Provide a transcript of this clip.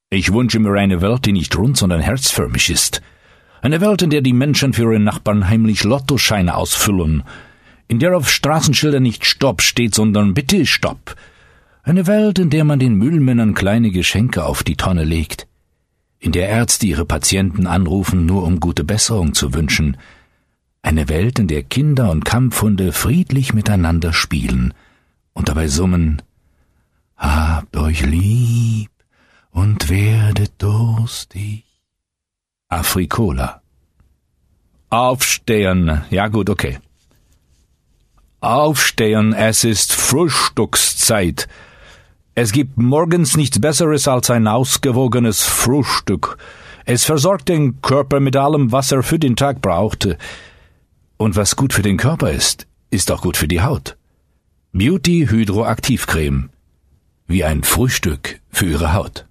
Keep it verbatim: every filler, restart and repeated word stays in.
Ich wünsche mir eine Welt, die nicht rund, sondern herzförmig ist. Eine Welt, in der die Menschen für ihre Nachbarn heimlich Lottoscheine ausfüllen. In der auf Straßenschildern nicht Stopp steht, sondern Bitte Stopp. Eine Welt, in der man den Müllmännern kleine Geschenke auf die Tonne legt. In der Ärzte ihre Patienten anrufen, nur um gute Besserung zu wünschen. Eine Welt, in der Kinder und Kampfhunde friedlich miteinander spielen und dabei summen: Habt euch lieb und werdet durstig. Afrikola. Aufstehen. Ja gut, okay. Aufstehen, es ist Frühstückszeit. Es gibt morgens nichts Besseres als ein ausgewogenes Frühstück. Es versorgt den Körper mit allem, was er für den Tag braucht. Und was gut für den Körper ist, ist auch gut für die Haut. Beauty Hydroaktivcreme. Wie ein Frühstück für Ihre Haut.